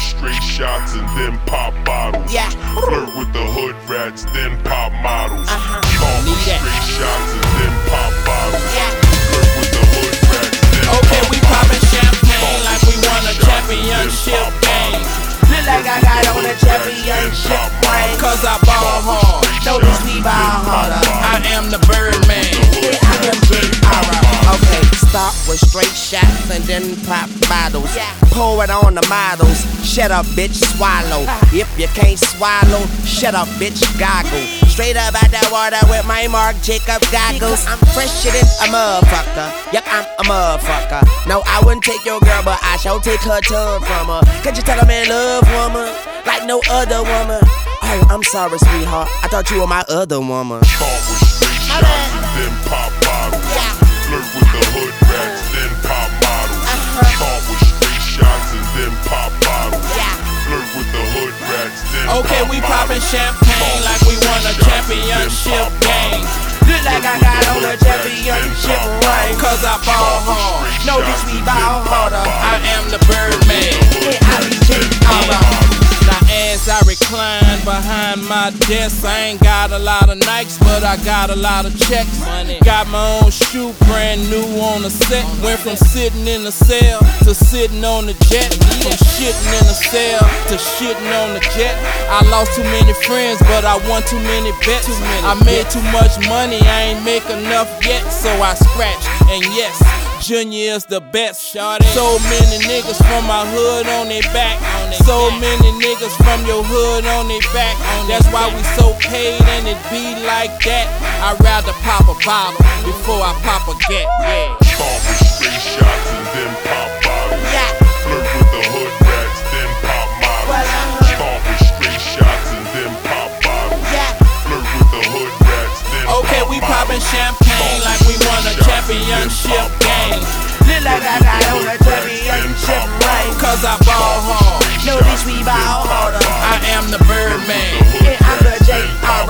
straight shots and then pop bottles. Yeah. Flirt with the hood rats, then pop models. Talk with Need that. straight shots and then pop bottles. Yeah. Flirt with the hood rats, then Okay, pop we bottles. poppin' champagne like we won a Straight shots and then championship pop game. bottles. Look like I got on a championship ring. Cause I ball hard, Notice we ball harder. I am the Birdman. Yeah, I am J.R. Okay, start with straight shots and then pop bottles. Pour it on the models. Shut up, bitch, swallow. If you can't swallow, shut up, bitch, goggle. Straight up out that water with my Marc Jacob goggles. I'm fresher than a motherfucker. Yep, I'm a motherfucker. No, I wouldn't take your girl, but I shall take her tongue from her. Could you tell I'm in love, woman? Like no other woman. Oh, I'm sorry, sweetheart. I thought you were my other woman. Talk with straight shots and then pop bottles. Flirt with the hood rats, then pop bottles. Talk with straight shots and then pop bottles. Flirt with the hood rats, then Okay, pop we bottles. poppin' champagne like we won a championship game. Look like I got on a championship ring. Cause I ball hard, No, bitch, we ball harder. I am the Birdman. Yeah, I be J.R. Now as I recline behind my desk, I ain't got a lot of Nikes, but I got a lot of checks. Got my own shoe, brand new on the set. Went from sitting in the cell to sitting on the jet. From shitting in the cell to shitting on the jet. I lost too many friends, but I won too many bets. I made too much money, I ain't make enough yet, so I scratched. And yes, Junior is the best. So many niggas from my hood on their back. So many niggas from your hood on their back. That's why we so paid and it be like that. I'd rather pop a bottle before I pop a gat. Yeah. Talk with straight shots and then pop bottles. Flirt with the hood rats, then pop models. Talk with straight shots and then pop bottles. Flirt with the hood rats, then Okay, pop we models. poppin' champagne like we won a championship game. Look like I got on a championship ring. Cause I ball hard, No, bitch, we ball harder. I am the Birdman. Yeah, I'm the J.R.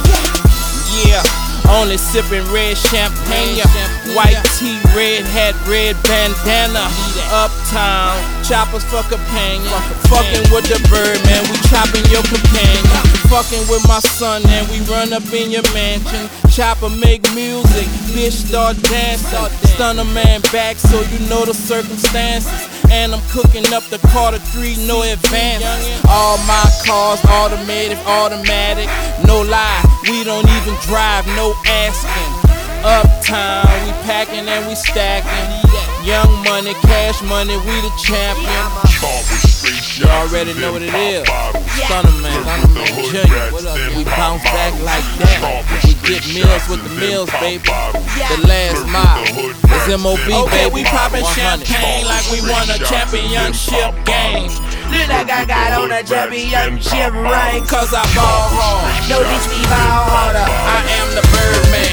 Yeah, only sipping red champagne. White tee, red hat, red bandana. Uptown, choppers for companion. Fucking with the Birdman, we chopping your companion. Fucking with my son and we run up in your mansion. Chopper make music, bitch start dancing. Stun a man back so you know the circumstances. And I'm cooking up the Carter 3, no advance. All my cars automatic. No lie, we don't even drive, no asking. Uptown, we packing and we stacking. Young money, cash money, we the champion. Talk with straight shots You already and know then what it pop is. bottles. Stunner man, Flirt with the hood Junior. rats, What up? then We pop bounce back bottles. like that. Talk with We straight get meals shots with and the then meals, pop baby. bottles. The last Flirt with mile. the hood It's rats, MOB, then okay, pop we poppin' bottles. champagne like we won a championship game. Look like I got on a championship ring. Cause I ball hard, No, bitch, we ball harder. I am the Birdman.